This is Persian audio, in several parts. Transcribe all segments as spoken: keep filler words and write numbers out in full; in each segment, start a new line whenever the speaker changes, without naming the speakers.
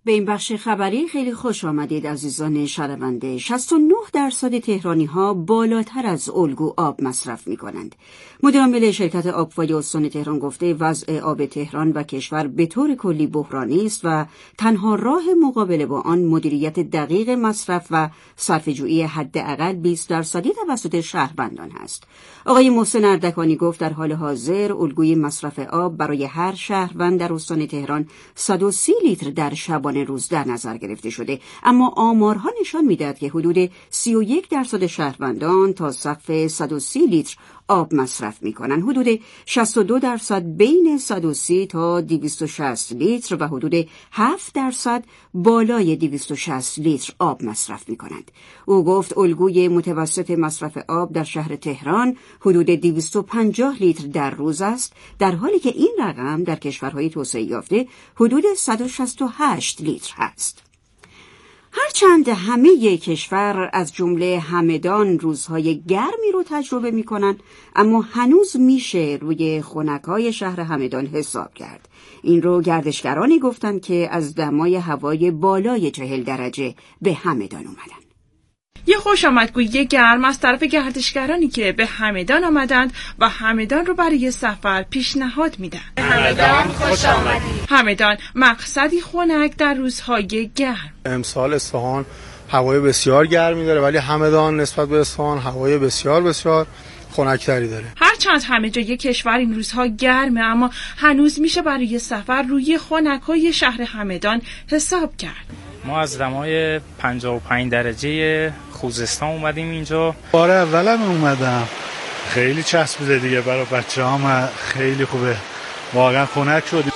به این بخش خبری خیلی خوش آمدید عزیزان شنونده. شصت و نه درصد تهرانی ها بالاتر از الگو آب مصرف می کنند. مدیر عامل شرکت آبوای استان تهران گفته وضع آب تهران و کشور به طور کلی بحرانی است و تنها راه مقابله با آن مدیریت دقیق مصرف و صرفه‌جویی حداقل بیست درصدی توسط شهروندان است. آقای محسن اردکانی گفت در حال حاضر الگوی مصرف آب برای هر شهروند در استان تهران صد و سی لیتر در شبانه روز در نظر گرفته شده، اما آمارها نشان می‌دهد که حدود سی و یک درصد شهروندان تا سقف صد و سی لیتر آب مصرف می‌کنند. حدود شصت و دو درصد بین صد و سی تا دویست و شصت لیتر و حدود هفت درصد بالای دویست و شصت لیتر آب مصرف می‌کنند. او گفت الگوی متوسط مصرف آب در شهر تهران حدود دویست و پنجاه لیتر در روز است، در حالی که این رقم در کشورهای توسعه یافته حدود صد و شصت و هشت لیتر است. هرچند همه کشور از جمله همدان روزهای گرمی رو تجربه می‌کنند، اما هنوز میشه روی خنک‌های شهر همدان حساب کرد. این رو گردشگرانی گفتند که از دمای هوای بالای چهل درجه به همدان اومدن.
یه خوش آمدگویی گرم از طرف گردشگرانی که به همدان آمدند و همدان رو برای سفر پیشنهاد میدن.
همدان خوش آمدید.
همدان مقصدی خنک در روزهای گرم.
امسال اصفهان هوای بسیار گرمی داره، ولی همدان نسبت به اصفهان هوای بسیار بسیار خنک‌تری داره.
هرچند همه جای کشور این روزها گرمه، اما هنوز میشه برای سفر روی خنک‌های شهر همدان حساب کرد.
ما از دمای پنجاه و پنج درجه خوزستان اومدیم اینجا.
بار اولم اومدم، خیلی چسبیده دیگه برای بچه‌هام، خیلی خوبه، واقعا خنک شد.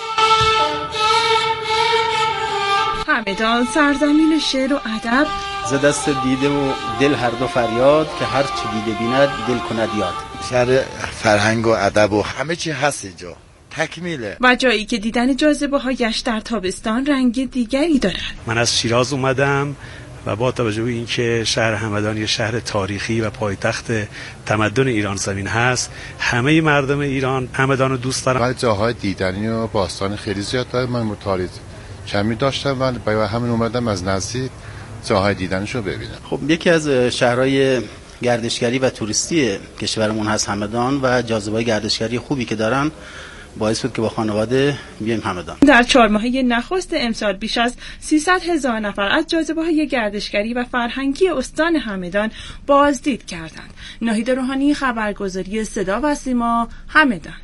همدان سرزمین شعر و ادب،
ز دست دیده و دل هر دو فریاد، که هر چی دیده بیند دل کند یاد.
شهر فرهنگ و ادب و همه چی هست اینجا، تکمیله.
و جایی که دیدن جاذبه هایش در تابستان رنگ دیگری دارد.
من از شیراز اومدم و با توجه به اینکه شهر همدان یه شهر تاریخی و پایتخت تمدن ایران زمین هست، همه مردم ایران همدان رو دوست دارن.
ولی جاهای دیدنی و باستان خیلی زیاد داره. من متعارض کمی داشتم و برای همین اومدم از نزدیک جاهای دیدنشو ببینم.
خب یکی از شهرهای گردشگری و توریستی کشورمون هست همدان و جاذبه‌های گردشگری خوبی که دارن باعث بود که با خانواده بیایم همدان.
در چهار ماهه نخست امسال بیش از سیصد هزار نفر از جاذبه‌های گردشگری و فرهنگی استان همدان بازدید کردند. ناهید روحانی، خبرگزاری صدا و سیما، همدان.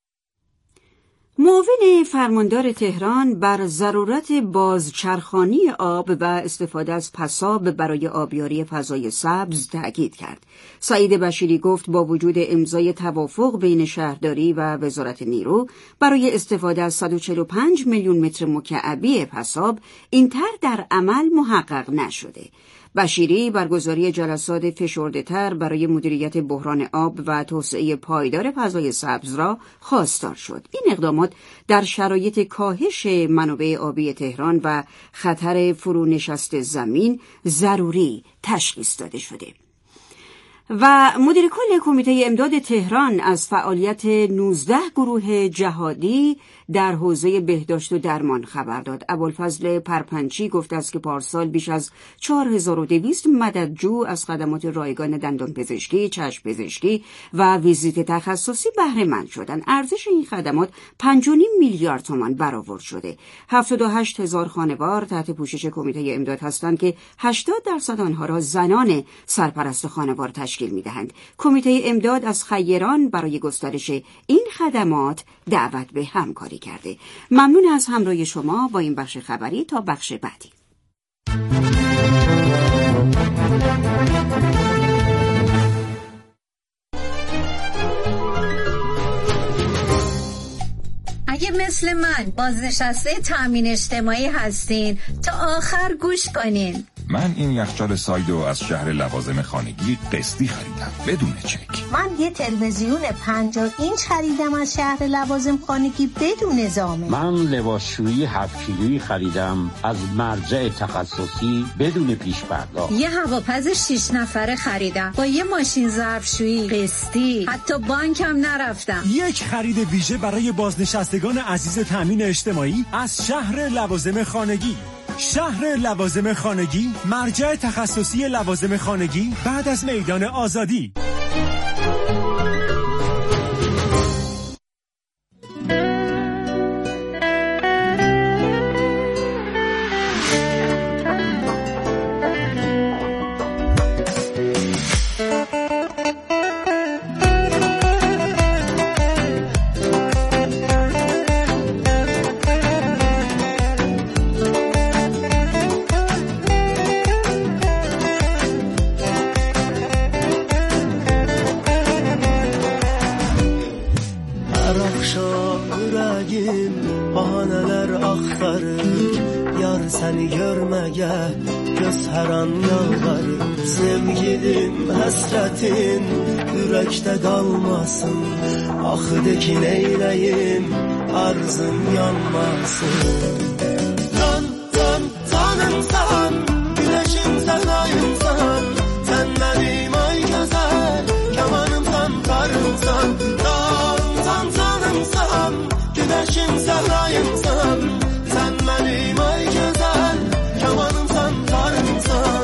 معاون فرماندار تهران بر ضرورت بازچرخانی آب و استفاده از پساب برای آبیاری فضای سبز تأکید کرد. سعید بشیری گفت با وجود امضای توافق بین شهرداری و وزارت نیرو برای استفاده از صد و چهل و پنج میلیون متر مکعبی پساب، این طرح در عمل محقق نشده. بشیری برگزاری جلسات فشرده‌تر برای مدیریت بحران آب و توسعه پایدار فضای سبز را خواستار شد. این اقدامات در شرایط کاهش منابع آبی تهران و خطر فرونشست زمین ضروری تشخیص داده شده. و مدیر کل کمیته امداد تهران از فعالیت نوزده گروه جهادی در حوزه بهداشت و درمان خبر داد. ابوالفضل پرپنچی گفته است که پارسال بیش از چهار هزار و دویست مددجو از خدمات رایگان دندان پزشکی، چشم پزشکی و ویزیت تخصصی بهره مند شدند. ارزش این خدمات پنج و نیم میلیارد تومان برآورد شده. هفتاد و هشت هزار خانوار تحت پوشش کمیته امداد هستند که هشتاد درصد آنها را زنان سرپرست خانوار تشکیل می‌دهند. کمیته امداد از خیران برای گسترش این خدمات دعوت به همکاری کرده. ممنون از همراهی شما با این بخش خبری. تا بخش بعدی.
اگه مثل من بازنشسته تأمین اجتماعی هستین تا آخر گوش کنین.
من این یخچال سایدو از شهر لوازم خانگی قسطی خریدم بدون چک.
من یه تلویزیون پنجاه اینچ خریدم از شهر لوازم خانگی بدون ضامن.
من لباسشویی هفت کیلویی خریدم از مرجع تخصصی بدون پیش پرداخت.
یه هواپز شش نفره خریدم با یه ماشین ظرفشویی قسطی، حتی بانکم نرفتم.
یک خرید ویژه برای بازنشستگان عزیز تأمین اجتماعی از شهر لوازم خانگی. شهر لوازم خانگی، مرجع تخصصی لوازم خانگی بعد از میدان آزادی.
Yürekte kalmasın, ahıdaki neyleyim, arzım yanmasın. Can, can, canımsan, güneşimsen, ayımsan, sen benim ay güzel, kemanımsan, karımsan. Can, can, canımsan, güneşimsen, ayımsan, sen benim ay güzel, kemanımsan, karımsan.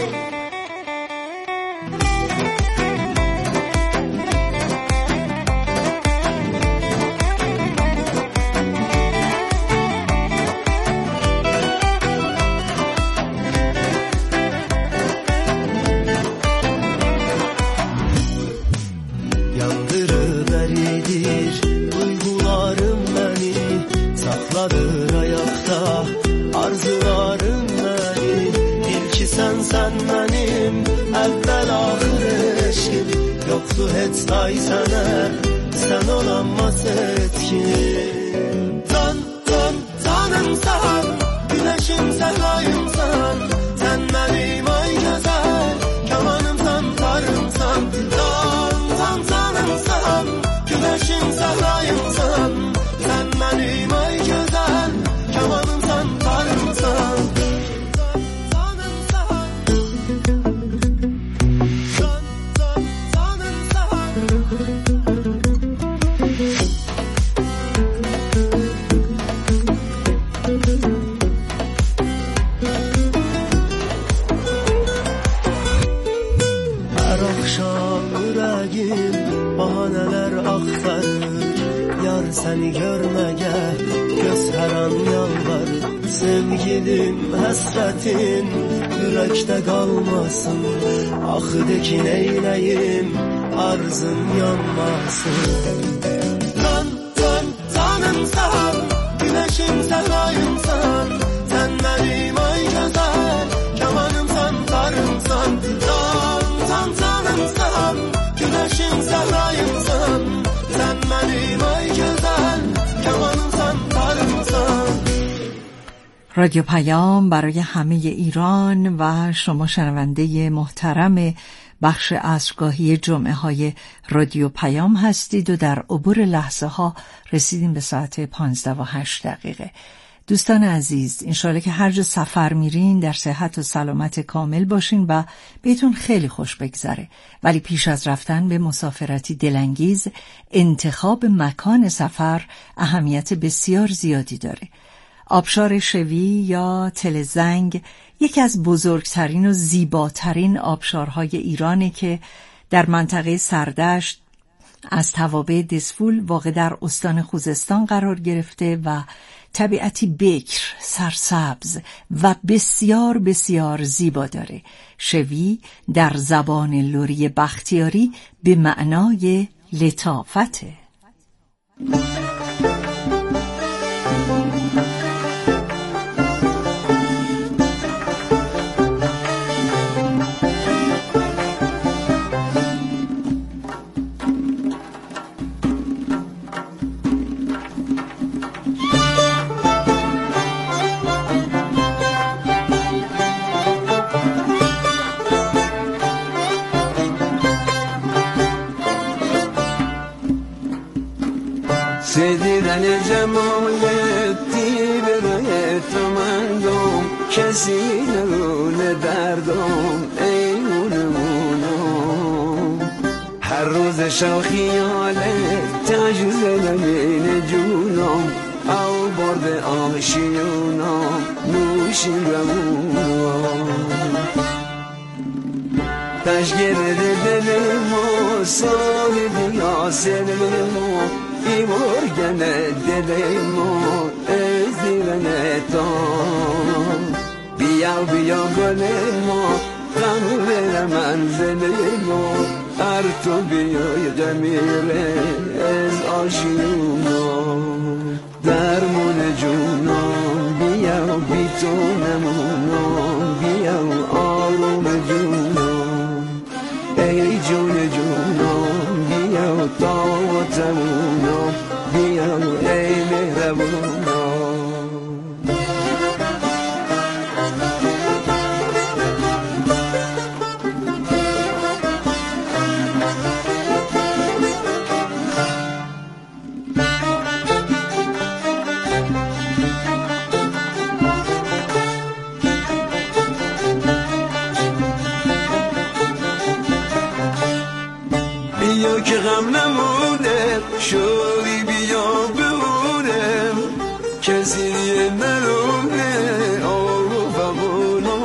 Yoktu heç ay sənə, sən olanmaz etkin. Can, can, canımsan, güneşimsən, ayımsan, sən mənim ay gözəl, kemanımsan, tarımsan. Can, can, canımsan, güneşimsən, ayımsan, sən mənim ay gözəl, kemanımsan, tarımsan. Səni görməyə göz hər an yalvarır. Sevgilim, həsrətin ürəkdə qalmasın. Axı de ki neyləyim, arzım yanmasın. Can, can, canımsan, güneşimsən, ayımsan, sən mənim ay gözəl, kemanımsan, tarımsan. Can, can, canımsan, güneşimsən, ayımsan, sən mənim ay gözəl, kemanımsan, tarımsan.
رادیو پیام برای همه ایران و شما شنونده محترم بخش عصرگاهی جمعه های رادیو پیام هستید و در عبور لحظه ها رسیدیم به ساعت پانزده و هشت دقیقه. دوستان عزیز، انشالله که هر جا سفر میرین در صحت و سلامت کامل باشین و بهتون خیلی خوش بگذره. ولی پیش از رفتن به مسافرتی دلانگیز انتخاب مکان سفر اهمیت بسیار زیادی داره. آبشار شوی یا تل زنگ یکی از بزرگترین و زیباترین آبشارهای ایرانه که در منطقه سردشت از توابع دسفول واقع در استان خوزستان قرار گرفته و طبیعتی بکر، سرسبز و بسیار بسیار زیبا داره. شوی در زبان لری بختیاری به معنای لطافته.
دیدن جمالت دیوره تو مندم کسی نرونه دردم ایمونمونم هر روز شو خیالت تجوز نمین جونم او برده آشیونام نوشین روونام تشگرده دل ما صاحب یاسر ما ای مرگنه دل ما ازیرنه تا بیا بیا گل ما غم بر منزل ما هر تو بیای جمیره از آشیونا درمون جونام بیا بی تو نمونام بیا آروم جونام ای جون جونام بیا تا و تمونام بیا ای مهربونام بیا که غم نمونه شوری بیا بمونه کسی دیگه نرونه آرو فقونا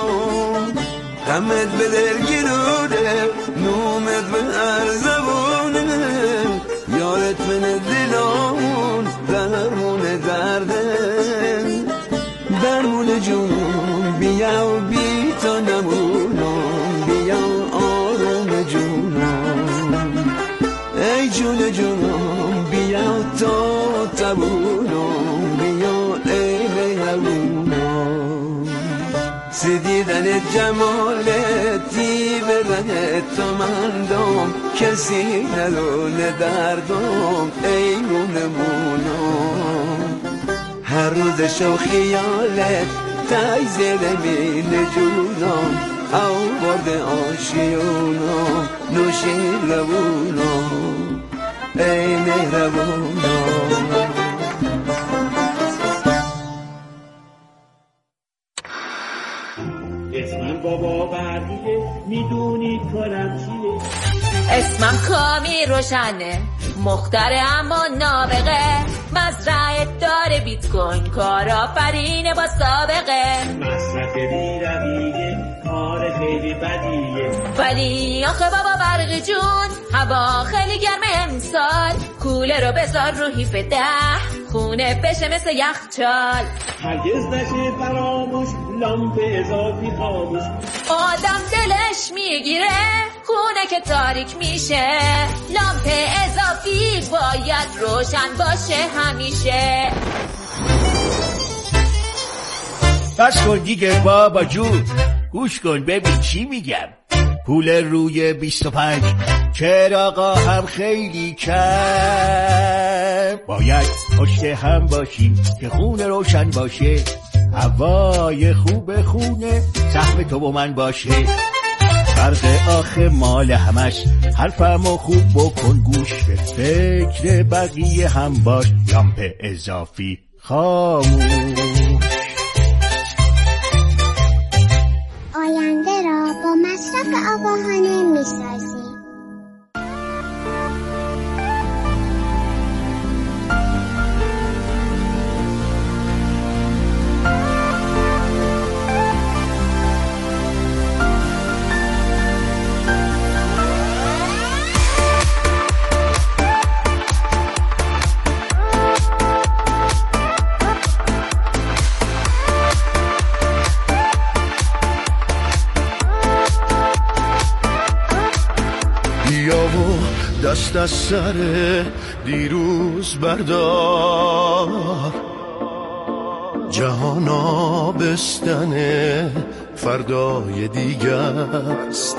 غمت به دل گیرونه نومت به هر زبونه یارت من دلامون درمون درده درمون جونم بیا و بی تا نمونم بیا آروم جونم ای جون جونم بیا تا تبونم بیا ای مهربونم سدیدن جمالتی بدن تو مندم کسی ندونه دردم ای مونمونم هر روز شو خیالت تای زدمین جونم او برد آشیونم نوشین لبونم ای مهربونم
اسمم بابا برقیه میدونی کارم چیه
اسمم کامی روشنه مختره اما نابغه مزرعه داره بیت کوین کارآفرینه با سابقه
مصرف بی‌رویه کار خیلی بدیه
ولی آخه بابا برقی جون هوا خیلی گرمه امسال کوله رو بذار رو هیف ده خونه بشه مثل یخچال
هرگز نشه فراموش لامپ اضافی خاموش
آدم دلش میگیره خونه که تاریک میشه لامپ اضافی باید روشن باشه همیشه
بس کن دیگه بابا جون گوش کن ببین چی میگم پول روی بیست و پنج چراغا هم خیلی کم باید پشت هم باشیم که خونه روشن باشه هوای خوب خونه سهم تو و من باشه فرق آخه مال همش حرفمو خوب بکن گوش به فکر بقیه هم باش لامپ اضافی خاموش
آینده را با مصرف آگاهانه می‌سازیم.
دست از سر دیروز بردار جهان آبستن فردای دیگه است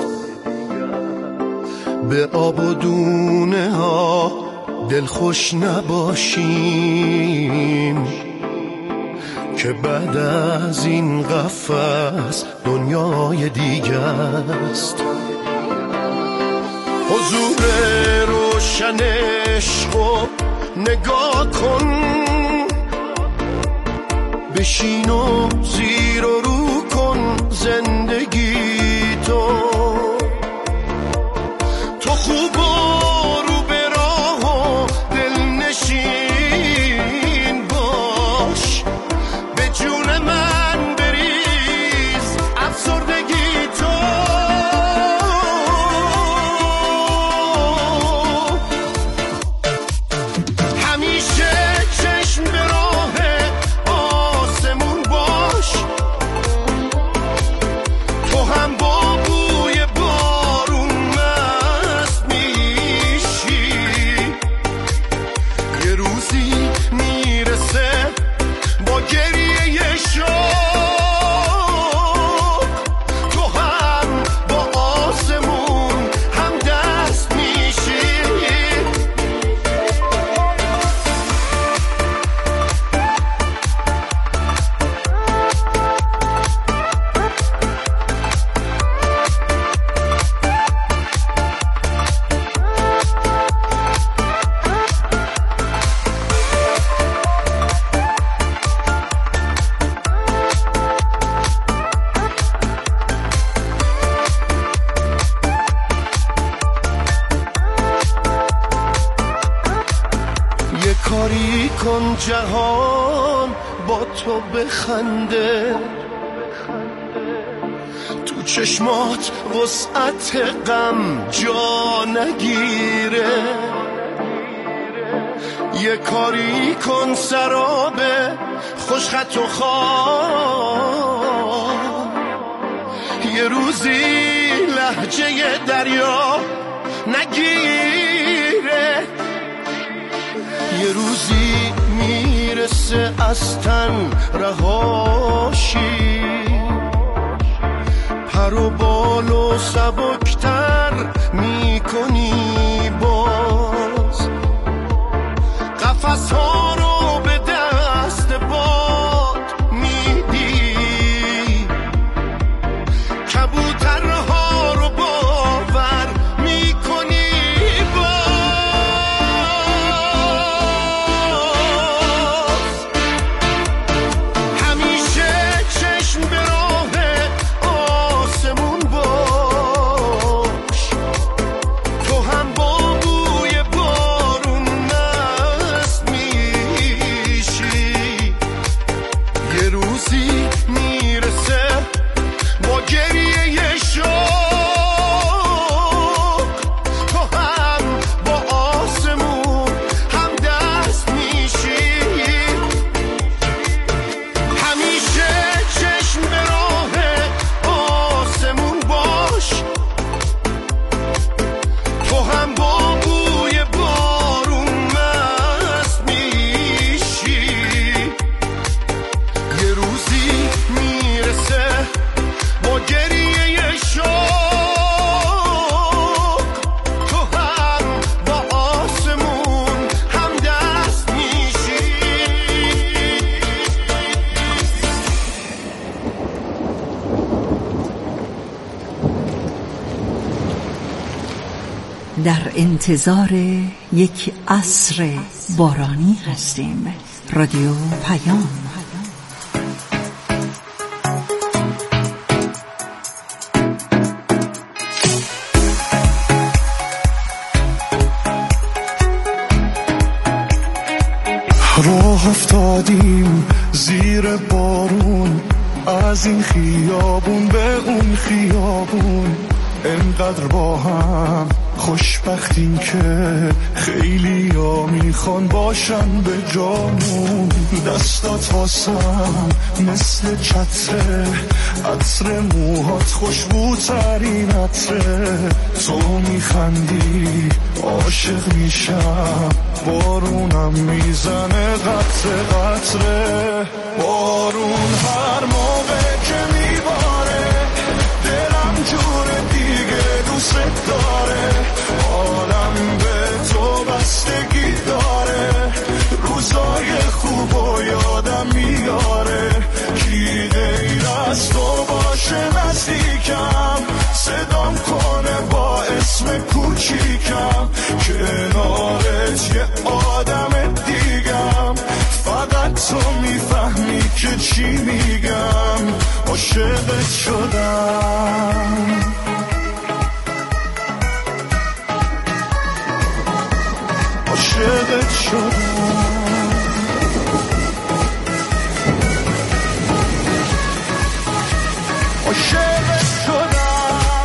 به آب و دونه ها دلخوش نباشیم که بعد از این قفس دنیای دیگه است حضور روشن عشقو نگاه کن بشین و زیر و رو کن زندگی تو تو خوب و رو به راه و دل نشین باش جهان با تو بخنده، تو چشمات وسعت غم جا نگیره. یه کاری کن سراب خوشخط و خواب، یه روزی لهجه دریا نگیره. یه روزی میرسه از تن رهاشی، پر و بال و سبکتر میکنی باز، قفس ها رو به دست باد میدی، کبوترها رو باور میکنی باز. همیشه چشم به راه آسمون باش، تو هم با بوی بارون مست میشی. یه روزی میرسه با گریه شوق، تو هم با آسمون هم دست میشی. همیشه چشم به راه آسمون باش، تو هم با بوی بارون مست میشی. یه روزی میرسه با گریه شوق، تو هم با آسمون هم دست میشی.
در انتظار یک عصر بارانی هستیم. رادیو پیام.
راه افتادیم زیر بارون، از این خیابون به اون خیابون، انقدر با هم خوشبختیم که خیلی ها میخوان باشن به جامون. دستات واسم مثل چتره، عطر موهات خوشبوترین عطره. تو میخندی عاشق میشم، بارونم میزنه قطره قطره. بارون هر موقع که میباره دلم جور دیگه دوست داره، عالم به تو بستگی داره، روزای خوب و یادم میاره. کی غیر از تو باشه نزدیکم، صدام کنه با اسم کوچیکم، کنارت یه آدم دیگم، فقط تو میفهمی که چی میگم. عاشقت شدم، عاشقت شدم. عاشقت شدم.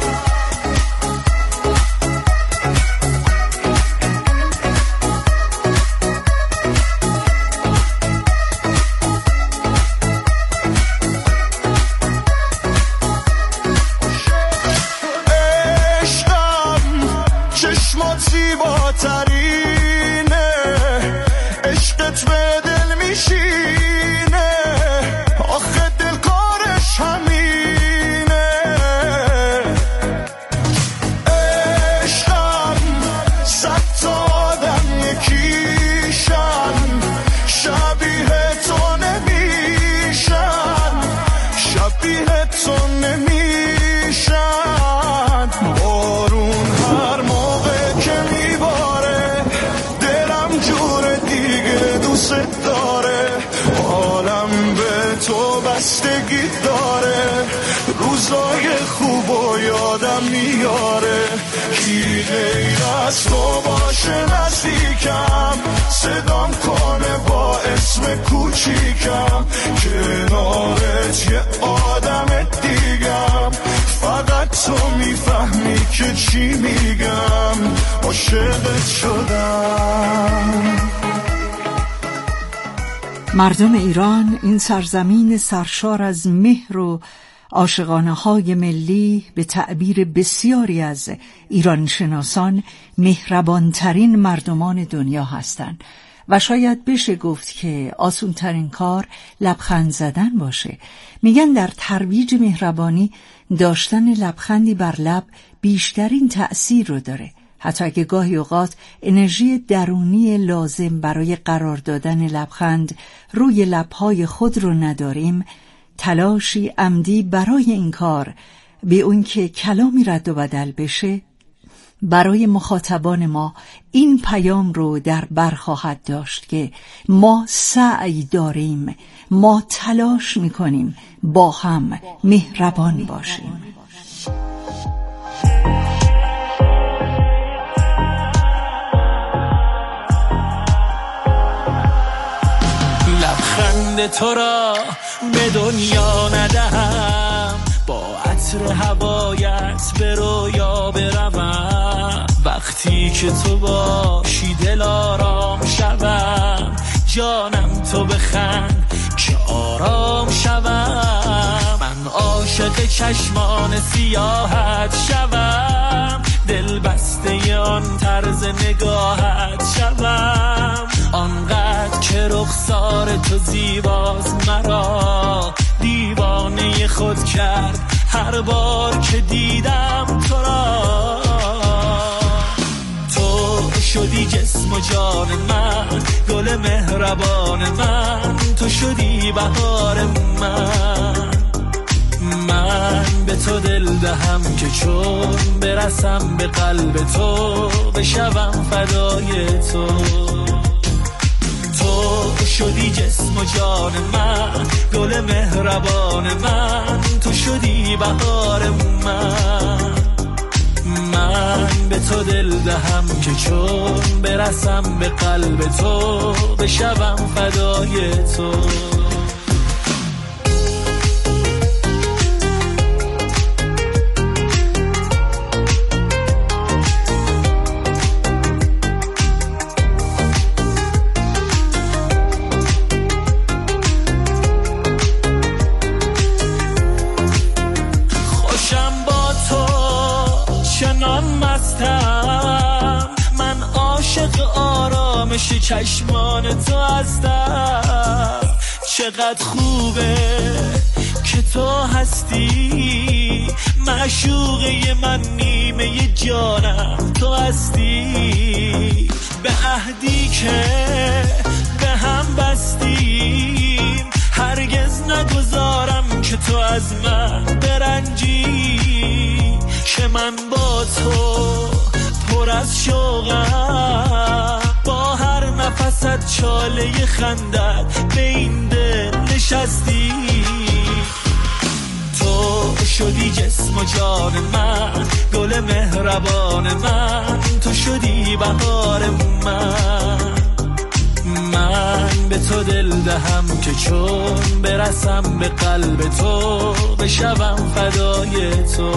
عشقم چشمات زیباترینه، عشقت به دل میشینه، آخه دل کارش همینه. عشقم صد تا آدم یکیشن، شبیه تو نمیشن، شبیه تو نمیشن. بارون هر موقع که میباره دلم جور دیگه دوست داره، عالم به تو بستگی داره، روز روزای خوب و یادم میاره، کی غیر از تو باشه نزدیکم، صدام کنه با اسم کوچیکم، کنارت یه آدم دیگم، فقط تو میفهمی که چی میگم، عاشقت شدم.
مردم ایران، این سرزمین سرشار از مهر و عاشقانه های ملی، به تعبیر بسیاری از ایران شناسان مهربانترین مردمان دنیا هستند و شاید بشه گفت که آسونترین کار لبخند زدن باشه. میگن در ترویج مهربانی داشتن لبخندی بر لب بیشترین تأثیر رو داره. حتی اگه گاهی اوقات انرژی درونی لازم برای قرار دادن لبخند روی لبهای خود رو نداریم، تلاشی عمدی برای این کار، به اون که کلامی رد و بدل بشه، برای مخاطبان ما این پیام رو در بر خواهد داشت که ما سعی داریم، ما تلاش میکنیم با هم مهربان باشیم.
لبخند تو را به دنیا ندهم، با عطر هوایت به رویا بروم، وقتی که تو باشی دل آرام شوم، جانم تو بخند که آرام شوم، من عاشق چشمان سیاحت شوم، دل بسته آن طرز نگاهت شوم، آنقدر که رخسار تو زیباست مرا دیوانه خود کرد هر بار که دیدم تو را. تو شدی جسم و جان من، گل مهربان من، تو شدی بهار من، من به تو دل دهم که چون برسم به قلب تو بشوم فدای تو. تو شدی جسم و جان من، گل مهربان من، تو شدی بهار من، من به تو دل دهم که چون برسم به قلب تو بشوم فدای تو. من عاشق آرامش چشمان تو هستم، چقدر خوبه که تو هستی، معشوقه من نیمه جانم تو هستی، به عهدی که به هم بستیم هرگز نگذارم که تو از من برنجی، که من با تو پر از شوقم، با هر نفست چاله خندت به این دل نشستی. تو شدی جسم و جان من، گل مهربان من، تو شدی بهار من، من به تو دل دهم که چون برسم به قلب تو بشوم فدای تو.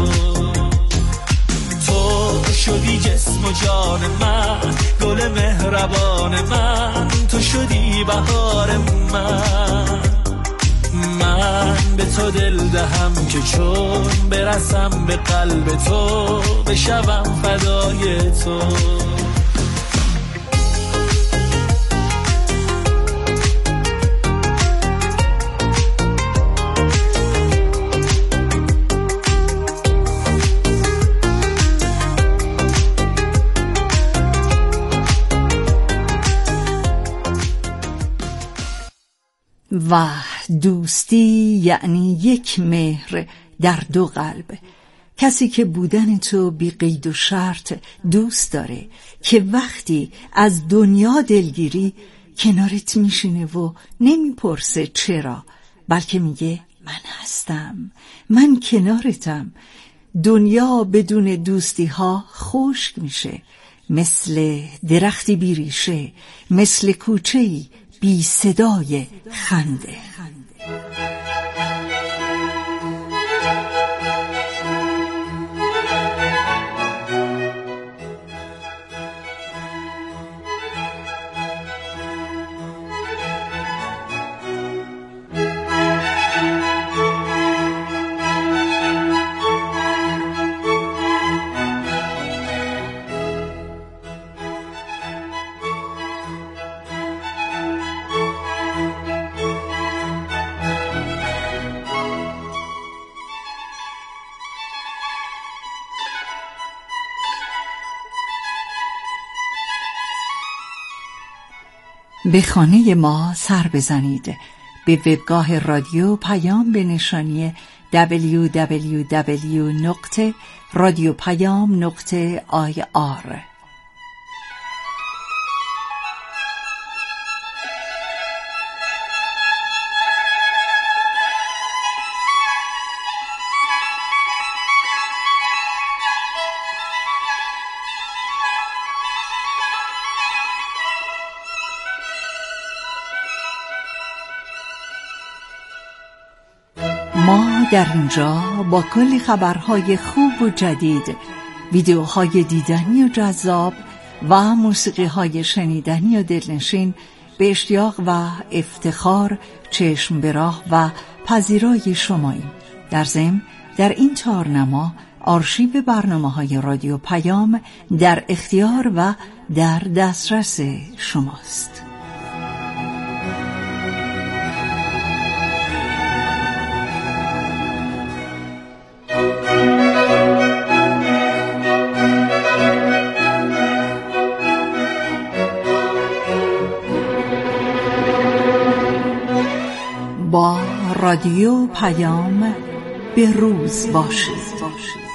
تو شدی جسم و جان من، گل مهربان من، تو شدی بهار من، من به تو دل دهم که چون برسم به قلب تو بشوم فدای تو.
و دوستی یعنی یک مهر در دو قلب، کسی که بودن تو بی قید و شرط دوست داره، که وقتی از دنیا دلگیری کنارت میشینه و نمیپرسه چرا، بلکه میگه من هستم، من کنارتم. دنیا بدون دوستی ها خشک میشه، مثل درختی بی ریشه، مثل کوچه‌ای بی صدای خنده. به خانه ما سر بزنید، به وبگاه رادیو پیام به نشانی دبلیو دبلیو دبلیو نقطه رادیو پیام نقطه آی آر. ما در اینجا با کلی خبرهای خوب و جدید، ویدیوهای دیدنی و جذاب و موسیقیهای شنیدنی و دلنشین به اشتیاق و افتخار چشم به راه و پذیرای شماییم. در ضمن در این تارنما آرشیو برنامه‌های رادیو پیام در اختیار و در دسترس شماست. با رادیو پیام به روز باشید.